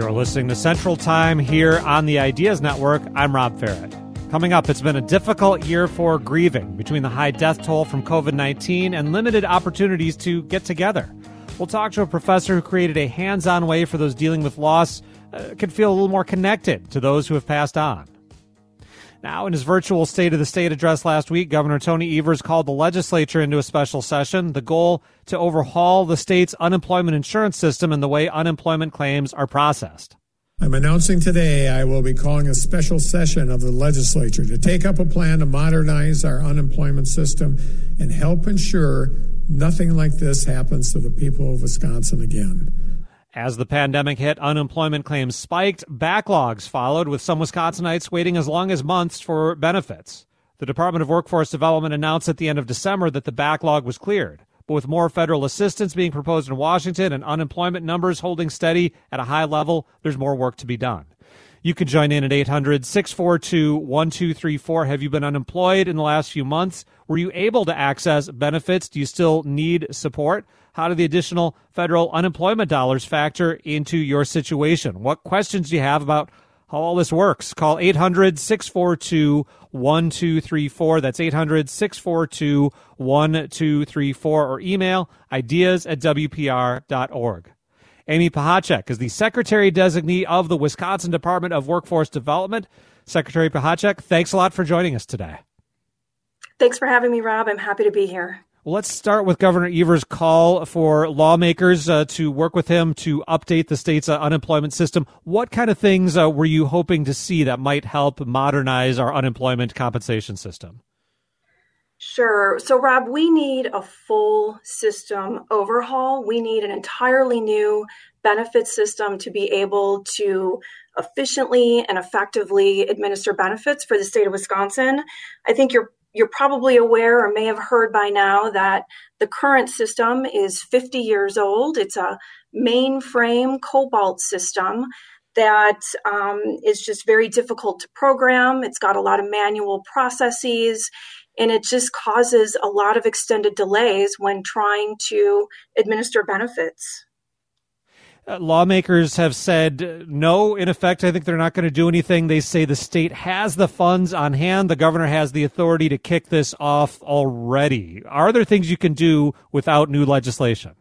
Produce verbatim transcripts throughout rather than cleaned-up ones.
You're listening to Central Time here on the Ideas Network. I'm Rob Farrett. Coming up, it's been a difficult year for grieving between the high death toll from covid nineteen and limited opportunities to get together. We'll talk to a professor who created a hands-on way for those dealing with loss uh, can feel a little more connected to those who have passed on. Now, in his virtual State of the State address last week, Governor Tony Evers called the legislature into a special session, the goal to overhaul the state's unemployment insurance system and the way unemployment claims are processed. I'm announcing today I will be calling a special session of the legislature to take up a plan to modernize our unemployment system and help ensure nothing like this happens to the people of Wisconsin again. As the pandemic hit, unemployment claims spiked. Backlogs followed, with some Wisconsinites waiting as long as months for benefits. The Department of Workforce Development announced at the end of December that the backlog was cleared. But with more federal assistance being proposed in Washington and unemployment numbers holding steady at a high level, there's more work to be done. You can join in at eight hundred, six four two, one two three four. Have you been unemployed in the last few months? Were you able to access benefits? Do you still need support? How do the additional federal unemployment dollars factor into your situation? What questions do you have about how all this works? Call eight hundred, six four two, one two three four. That's eight hundred, six four two, one two three four, or email ideas at w p r dot org. Amy Pachacek is the Secretary-Designee of the Wisconsin Department of Workforce Development. Secretary Pachacek, thanks a lot for joining us today. Thanks for having me, Rob. I'm happy to be here. Well, let's start with Governor Evers' call for lawmakers uh, to work with him to update the state's uh, unemployment system. What kind of things uh, were you hoping to see that might help modernize our unemployment compensation system? Sure. So, Rob, we need a full system overhaul. We need an entirely new benefit system to be able to efficiently and effectively administer benefits for the state of Wisconsin. I think you're You're probably aware or may have heard by now that the current system is fifty years old. It's a mainframe COBOL system that um, is just very difficult to program. It's got a lot of manual processes, and it just causes a lot of extended delays when trying to administer benefits. Uh, lawmakers have said uh, no. In effect, I think they're not going to do anything. They say the state has the funds on hand. The governor has the authority to kick this off already. Are there things you can do without new legislation?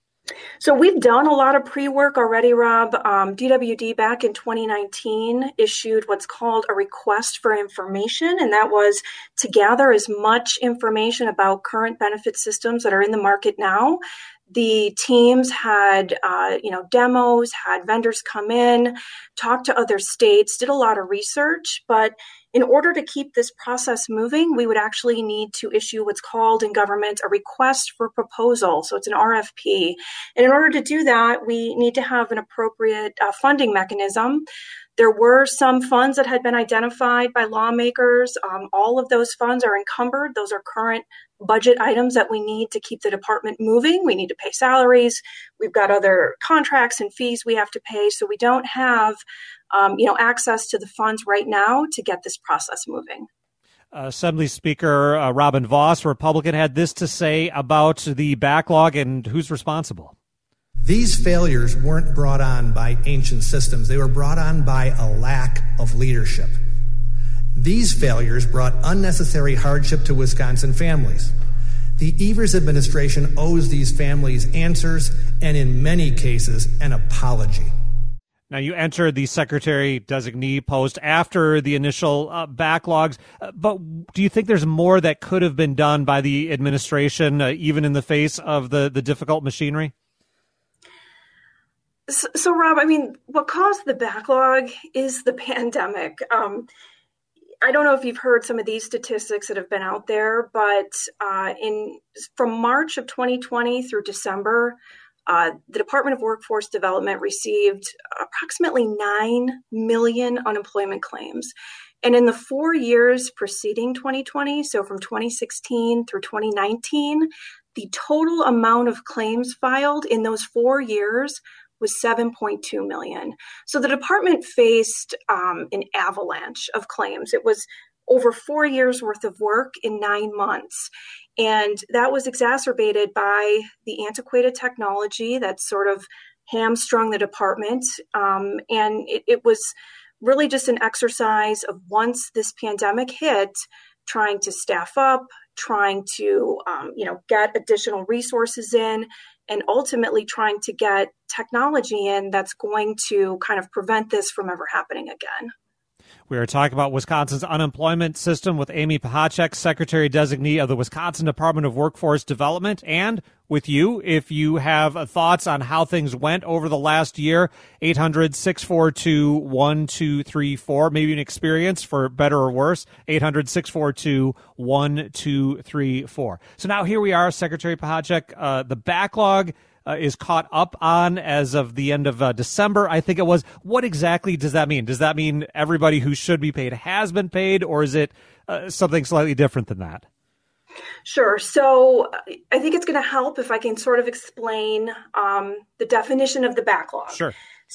So we've done a lot of pre-work already, Rob. Um, D W D back in twenty nineteen issued what's called a request for information, and that was to gather as much information about current benefit systems that are in the market now. The teams had, uh, you know, demos, had vendors come in, talk to other states, did a lot of research. But in order to keep this process moving, we would actually need to issue what's called in government a request for proposal. So it's an R F P. And in order to do that, we need to have an appropriate uh, funding mechanism. There were some funds that had been identified by lawmakers. Um, all of those funds are encumbered. Those are current budget items that we need to keep the department moving. We need to pay salaries. We've got other contracts and fees we have to pay. So we don't have, um, you know, access to the funds right now to get this process moving. Uh, Assembly Speaker uh, Robin Vos, Republican, had this to say about the backlog and who's responsible. These failures weren't brought on by ancient systems. They were brought on by a lack of leadership. These failures brought unnecessary hardship to Wisconsin families. The Evers administration owes these families answers and, in many cases, an apology. Now, you entered the Secretary-Designee post after the initial uh, backlogs, uh, but do you think there's more that could have been done by the administration, uh, even in the face of the, the difficult machinery? So, so, Rob, I mean, what caused the backlog is the pandemic. Um, I don't know if you've heard some of these statistics that have been out there, but uh, in from March of twenty twenty through December, uh, the Department of Workforce Development received approximately nine million unemployment claims. And in the four years preceding twenty twenty, so from twenty sixteen through twenty nineteen, the total amount of claims filed in those four years was seven point two million. So the department faced um, an avalanche of claims. It was over four years worth of work in nine months. And that was exacerbated by the antiquated technology that's sort of hamstrung the department. Um, and it, it was really just an exercise of, once this pandemic hit, trying to staff up, trying to, um, you know, get additional resources in, and ultimately trying to get technology in that's going to kind of prevent this from ever happening again. We are talking about Wisconsin's unemployment system with Amy Pachacek, Secretary Designee of the Wisconsin Department of Workforce Development, and with you, if you have thoughts on how things went over the last year, eight hundred, six four two, one two three four, maybe an experience for better or worse, eight hundred, six four two, one two three four. So now here we are, Secretary Pachacek, uh, the backlog Uh, is caught up on as of the end of uh, December, I think it was. What exactly does that mean? Does that mean everybody who should be paid has been paid, or is it uh, something slightly different than that? Sure. So I think it's going to help if I can sort of explain um, the definition of the backlog. Sure.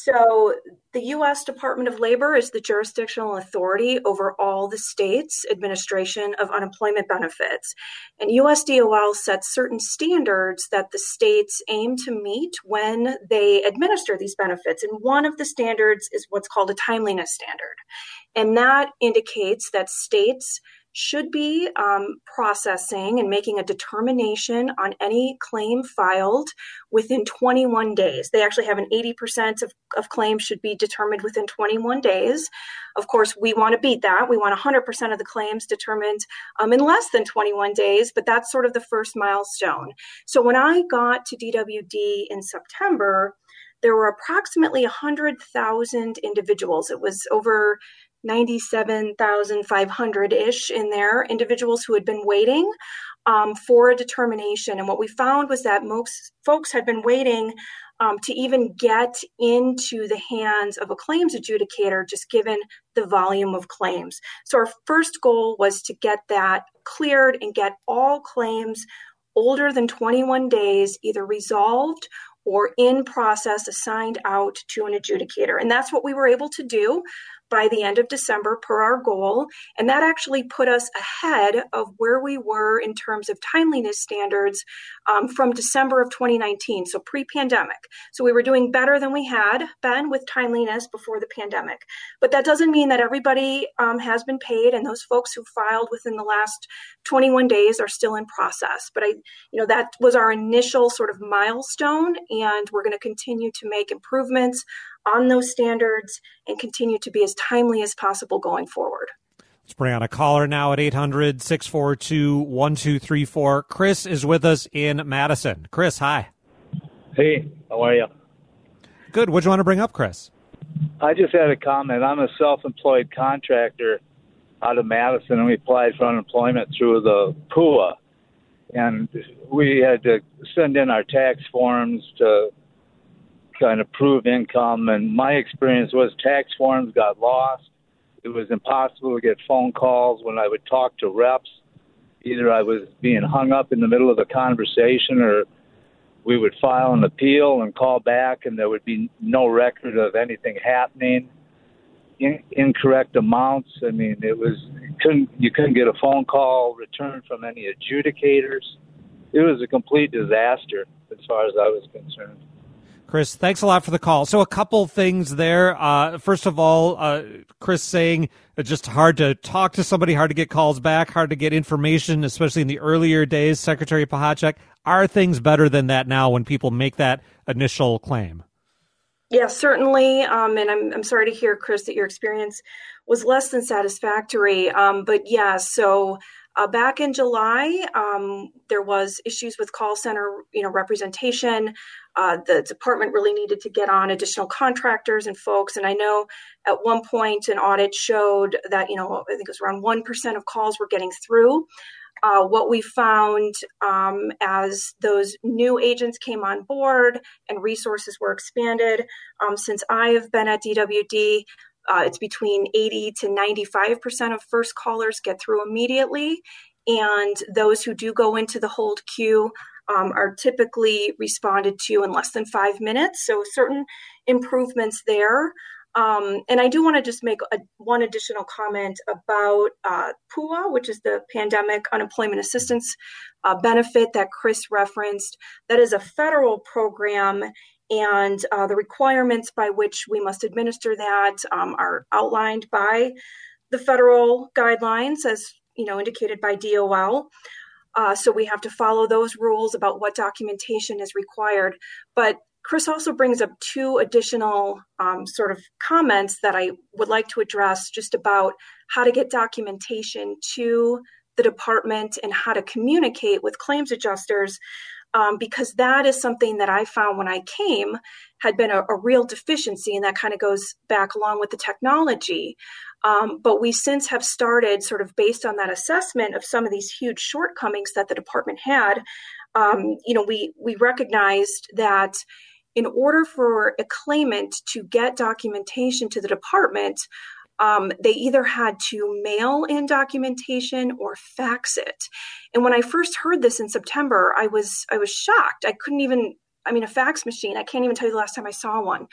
So the U S Department of Labor is the jurisdictional authority over all the states' administration of unemployment benefits. And U S D O L sets certain standards that the states aim to meet when they administer these benefits. And one of the standards is what's called a timeliness standard. And that indicates that states should be um, processing and making a determination on any claim filed within twenty-one days. They actually have an eighty percent of, of claims should be determined within twenty-one days. Of course, we want to beat that. We want one hundred percent of the claims determined um, in less than twenty-one days, but that's sort of the first milestone. So when I got to D W D in September, there were approximately one hundred thousand individuals. It was over ninety-seven thousand five hundred-ish in there, individuals who had been waiting um, for a determination. And what we found was that most folks had been waiting um, to even get into the hands of a claims adjudicator, just given the volume of claims. So our first goal was to get that cleared and get all claims older than twenty-one days either resolved or in process assigned out to an adjudicator. And that's what we were able to do by the end of December per our goal. And that actually put us ahead of where we were in terms of timeliness standards um, from December of twenty nineteen, so pre-pandemic. So we were doing better than we had been with timeliness before the pandemic. But that doesn't mean that everybody um, has been paid, and those folks who filed within the last twenty-one days are still in process. But I, you know, that was our initial sort of milestone, and we're going to continue to make improvements on those standards and continue to be as timely as possible going forward. Let's bring on a caller now at eight hundred, six four two, one two three four. Chris is with us in Madison. Chris, hi. Hey, how are you? Good. What do you want to bring up, Chris? I just had a comment. I'm a self-employed contractor out of Madison, and we applied for unemployment through the P U A. And we had to send in our tax forms to kind of prove income. And my experience was tax forms got lost. It was impossible to get phone calls when I would talk to reps. Either I was being hung up in the middle of a conversation, or we would file an appeal and call back, and there would be no record of anything happening. In, incorrect amounts. I mean, it was you couldn't you couldn't get a phone call returned from any adjudicators. It was a complete disaster as far as I was concerned. Chris, thanks a lot for the call. So a couple things there. Uh, first of all, uh, Chris saying it's just hard to talk to somebody, hard to get calls back, hard to get information, especially in the earlier days. Secretary Pachacek, are things better than that now when people make that initial claim? Yeah, certainly. Um, and I'm, I'm sorry to hear, Chris, that your experience was less than satisfactory. Um, but yeah, so uh, back in July, um, there was issues with call center, you know, representation. Uh, the department really needed to get on additional contractors and folks. And I know at one point an audit showed that, you know, I think it was around one percent of calls were getting through. Uh, what we found um, as those new agents came on board and resources were expanded, um, since I have been at D W D, uh, it's between eighty to ninety-five percent of first callers get through immediately. And those who do go into the hold queue um, are typically responded to in less than five minutes. So certain improvements there. Um, and I do want to just make a, one additional comment about uh, P U A, which is the Pandemic Unemployment Assistance uh, benefit that Chris referenced. That is a federal program, And uh, the requirements by which we must administer that um, are outlined by the federal guidelines, as you know, indicated by D O L. Uh, so we have to follow those rules about what documentation is required. But Chris also brings up two additional um, sort of comments that I would like to address just about how to get documentation to the department and how to communicate with claims adjusters, um, because that is something that I found when I came had been a, a real deficiency, and that kind of goes back along with the technology. Um, but we since have started, sort of based on that assessment of some of these huge shortcomings that the department had, um, you know, we we recognized that in order for a claimant to get documentation to the department, um, they either had to mail in documentation or fax it. And when I first heard this in September, I was I was shocked. I couldn't even, I mean, a fax machine, I can't even tell you the last time I saw one.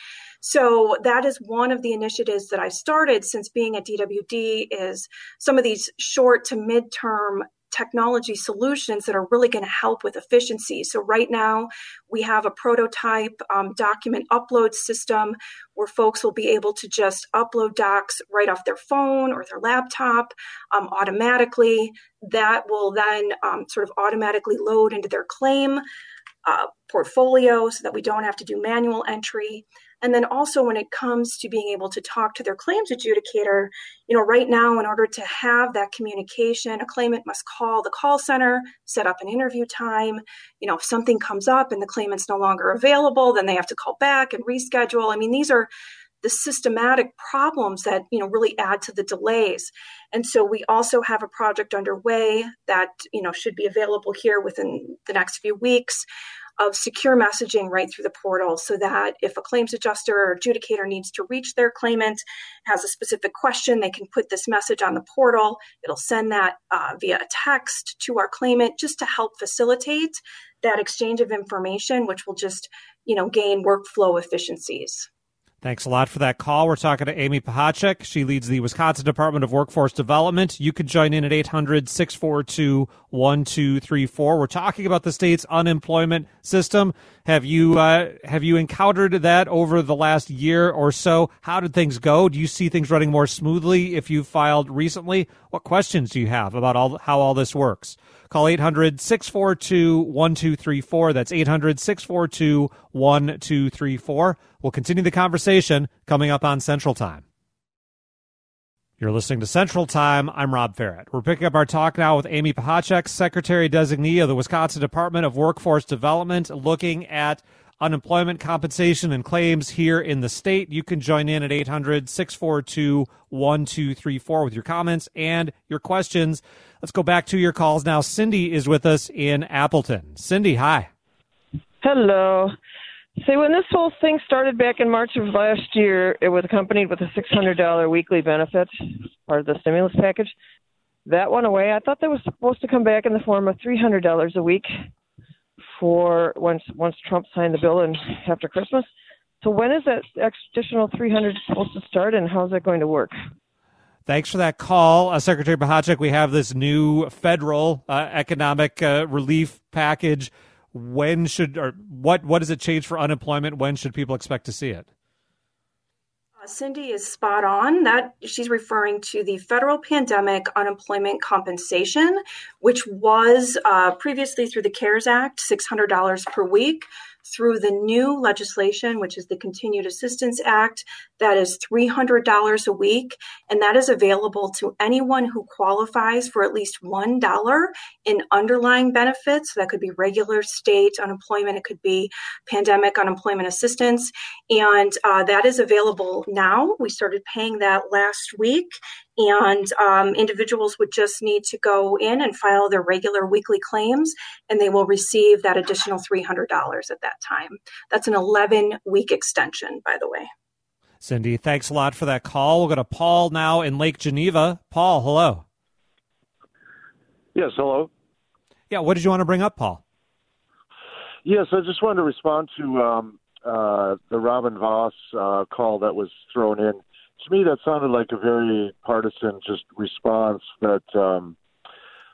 So that is one of the initiatives that I started since being at D W D, is some of these short to midterm technology solutions that are really going to help with efficiency. So right now we have a prototype um, document upload system where folks will be able to just upload docs right off their phone or their laptop um, automatically. That will then um, sort of automatically load into their claim uh, portfolio so that we don't have to do manual entry. And then also when it comes to being able to talk to their claims adjudicator, you know, right now, in order to have that communication, a claimant must call the call center, set up an interview time. You know, if something comes up and the claimant's no longer available, then they have to call back and reschedule. I mean, these are the systematic problems that, you know, really add to the delays. And so we also have a project underway that, you know, should be available here within the next few weeks, of secure messaging right through the portal, so that if a claims adjuster or adjudicator needs to reach their claimant, has a specific question, they can put this message on the portal. It'll send that uh, via a text to our claimant, just to help facilitate that exchange of information, which will just, you know, gain workflow efficiencies. Thanks a lot for that call. We're talking to Amy Pachacek. She leads the Wisconsin Department of Workforce Development. You can join in at eight hundred, six four two, one two three four. We're talking about the state's unemployment system. Have you uh, have you encountered that over the last year or so? How did things go? Do you see things running more smoothly if you filed recently? What questions do you have about all how all this works? Call eight hundred, six four two, one two three four. That's eight hundred, six four two, one two three four. We'll continue the conversation coming up on Central Time. You're listening to Central Time. I'm Rob Farrett. We're picking up our talk now with Amy Pachacek, Secretary-Designee of the Wisconsin Department of Workforce Development, looking at unemployment compensation and claims here in the state. You can join in at eight hundred, six four two, one two three four with your comments and your questions. Let's go back to your calls now. Cindy is with us in Appleton. Cindy, hi. Hello. See, when this whole thing started back in March of last year, it was accompanied with a six hundred dollars weekly benefit, part of the stimulus package. That went away. I thought that was supposed to come back in the form of three hundred dollars a week for once once Trump signed the bill and after Christmas. So when is that additional three hundred dollars supposed to start, and how's that going to work? Thanks for that call, uh, Secretary Pachacek. We have this new federal uh, economic uh, relief package. When should, or what, what does it change for unemployment? When should people expect to see it? Uh, Cindy is spot on. That she's referring to the federal pandemic unemployment compensation, which was uh, previously through the CARES Act, six hundred dollars per week. Through the new legislation, which is the Continued Assistance Act, that is three hundred dollars a week, and that is available to anyone who qualifies for at least one dollar in underlying benefits. So that could be regular state unemployment, it could be pandemic unemployment assistance, and uh, that is available now. We started paying that last week, and um, individuals would just need to go in and file their regular weekly claims, and they will receive that additional three hundred dollars at that time. That's an eleven-week extension, by the way. Cindy, thanks a lot for that call. We'll go to Paul now in Lake Geneva. Paul, hello. Yes, hello. Yeah, what did you want to bring up, Paul? Yes, I just wanted to respond to um, uh, the Robin Voss uh, call that was thrown in. To me, that sounded like a very partisan just response that um,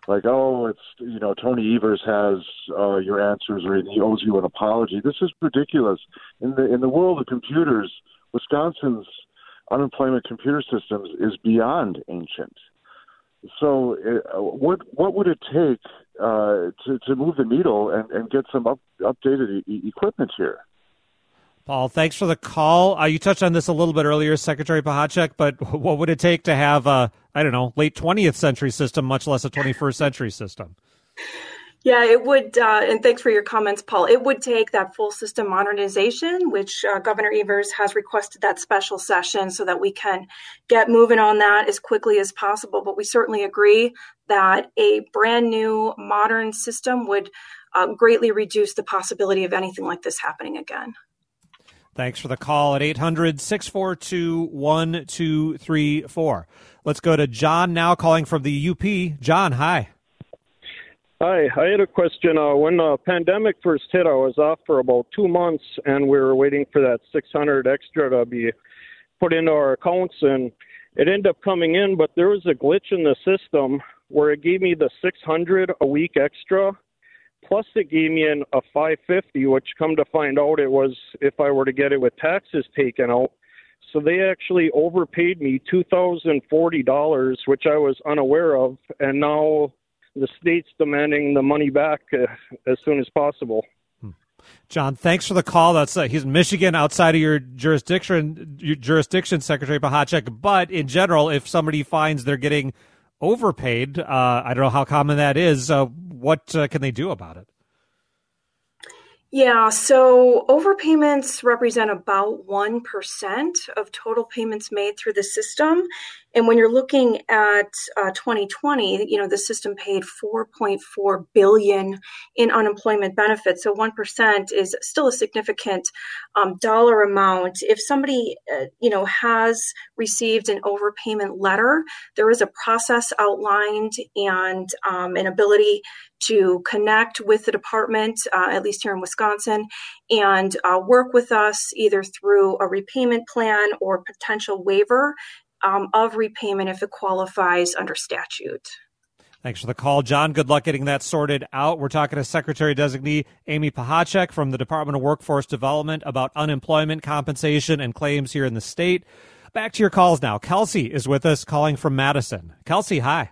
like, oh, it's, you know, Tony Evers has uh, your answers or he owes you an apology. This is ridiculous. In the in the world of computers, Wisconsin's unemployment computer systems is beyond ancient. So uh, what what would it take uh, to, to move the needle and, and get some up, updated e- equipment here? Paul, thanks for the call. Uh, you touched on this a little bit earlier, Secretary Pachacek, but what would it take to have a, I don't know, late twentieth century system, much less a twenty-first century system? Yeah, it would, uh, and thanks for your comments, Paul. It would take that full system modernization, which uh, Governor Evers has requested that special session so that we can get moving on that as quickly as possible. But we certainly agree that a brand new modern system would um, greatly reduce the possibility of anything like this happening again. Thanks for the call at eight hundred, six four two, one two three four. Let's go to John now, calling from the U P. John, hi. Hi, I had a question. Uh, when the pandemic first hit, I was off for about two months, and we were waiting for that six hundred extra to be put into our accounts, and it ended up coming in, but there was a glitch in the system where it gave me the six hundred a week extra, plus it gave me an, a five fifty, which come to find out it was if I were to get it with taxes taken out. So they actually overpaid me two thousand forty dollars, which I was unaware of, and now the state's demanding the money back uh, as soon as possible. John, thanks for the call. That's uh, he's in Michigan, outside of your jurisdiction, your jurisdiction, Secretary Pachacek. But in general, if somebody finds they're getting overpaid, uh, I don't know how common that is. Uh, what uh, can they do about it? Yeah, so overpayments represent about one percent of total payments made through the system. And when you're looking at uh, twenty twenty, you know, the system paid four point four billion dollars in unemployment benefits. So one percent is still a significant um, dollar amount. If somebody, uh, you know, has received an overpayment letter, there is a process outlined and um, an ability to connect with the department, uh, at least here in Wisconsin, and uh, work with us either through a repayment plan or potential waiver um, of repayment if it qualifies under statute. Thanks for the call, John. Good luck getting that sorted out. We're talking to Secretary-designee Amy Pachacek from the Department of Workforce Development about unemployment compensation and claims here in the state. Back to your calls now. Kelsey is with us, calling from Madison. Kelsey, hi.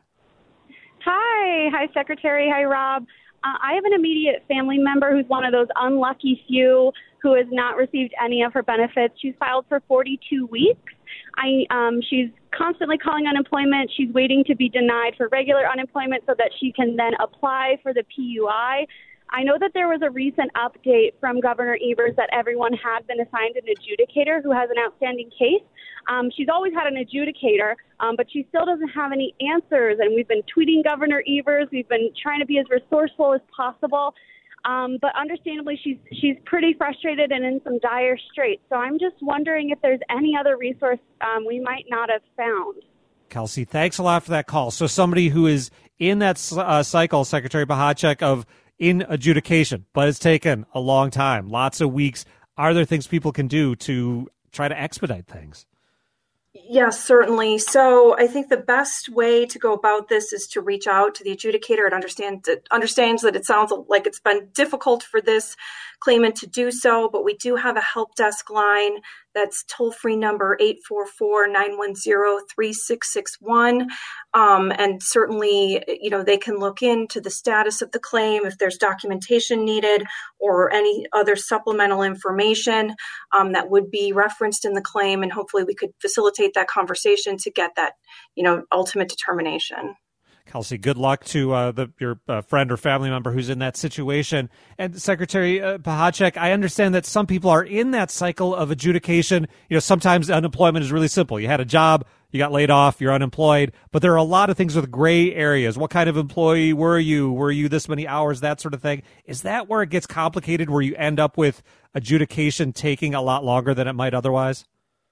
Hi. Hi, Secretary. Hi, Rob. Uh, I have an immediate family member who's one of those unlucky few who has not received any of her benefits. She's filed for forty-two weeks. I, um, she's constantly calling unemployment. She's waiting to be denied for regular unemployment so that she can then apply for the P U I. I know that there was a recent update from Governor Evers that everyone had been assigned an adjudicator who has an outstanding case. Um, she's always had an adjudicator, um, but she still doesn't have any answers. And we've been tweeting Governor Evers. We've been trying to be as resourceful as possible. Um, but understandably, she's she's pretty frustrated and in some dire straits. So I'm just wondering if there's any other resource um, we might not have found. Kelsey, thanks a lot for that call. So somebody who is in that uh, cycle, Secretary Pachacek, of in adjudication, but it's taken a long time, lots of weeks. Are there things people can do to try to expedite things? Yes, certainly. So I think the best way to go about this is to reach out to the adjudicator. It understands, it understands that it sounds like it's been difficult for this claimant to do so, but we do have a help desk line that's toll-free number eight four four, nine one zero, three six six one. Um, and certainly, you know, they can look into the status of the claim, if there's documentation needed or any other supplemental information um, that would be referenced in the claim. And hopefully we could facilitate that conversation to get that, you know, ultimate determination. Kelsey, good luck to uh, the, your uh, friend or family member who's in that situation. And Secretary uh, Pachacek, I understand that some people are in that cycle of adjudication. You know, sometimes unemployment is really simple. You had a job, you got laid off, you're unemployed. But there are a lot of things with gray areas. What kind of employee were you? Were you this many hours? That sort of thing. Is that where it gets complicated, where you end up with adjudication taking a lot longer than it might otherwise?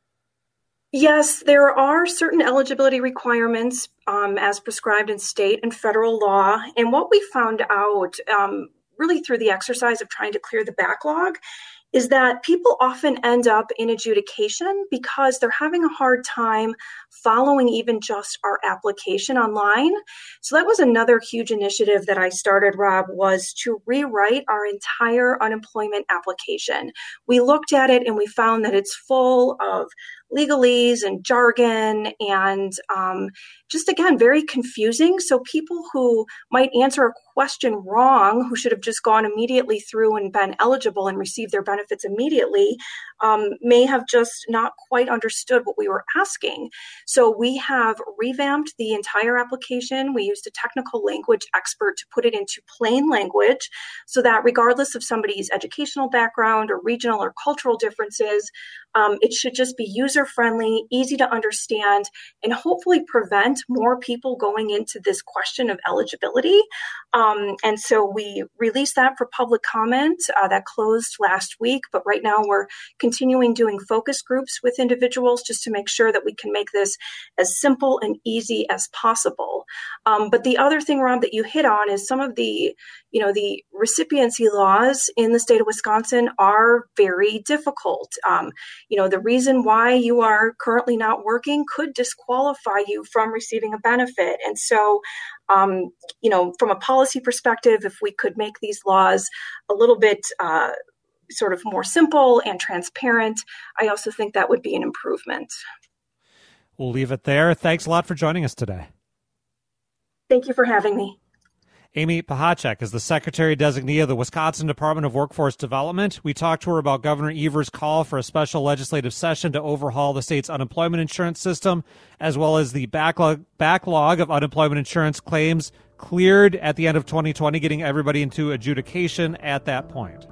Yes, there are certain eligibility requirements um, as prescribed in state and federal law. And what we found out um, really through the exercise of trying to clear the backlog is that people often end up in adjudication because they're having a hard time following even just our application online. So that was another huge initiative that I started, Rob, was to rewrite our entire unemployment application. We looked at it and we found that it's full of legalese and jargon and um, just, again, very confusing. So people who might answer a question wrong, who should have just gone immediately through and been eligible and received their benefits immediately, um, may have just not quite understood what we were asking. So we have revamped the entire application. We used a technical language expert to put it into plain language so that regardless of somebody's educational background or regional or cultural differences, um, it should just be user-friendly, easy to understand, and hopefully prevent more people going into this question of eligibility. Um, and so we released that for public comment. Uh, that closed last week, but right now we're continuing doing focus groups with individuals just to make sure that we can make this as simple and easy as possible. Um, but the other thing, Rob, that you hit on is some of the, you know, the recipiency laws in the state of Wisconsin are very difficult. Um, you know, the reason why you are currently not working could disqualify you from receiving a benefit. And so, um, you know, from a policy perspective, if we could make these laws a little bit uh, sort of more simple and transparent, I also think that would be an improvement. We'll leave it there. Thanks a lot for joining us today. Thank you for having me. Amy Pachacek is the Secretary-designee of the Wisconsin Department of Workforce Development. We talked to her about Governor Evers' call for a special legislative session to overhaul the state's unemployment insurance system, as well as the backlog, backlog of unemployment insurance claims cleared at the end of twenty twenty, getting everybody into adjudication at that point.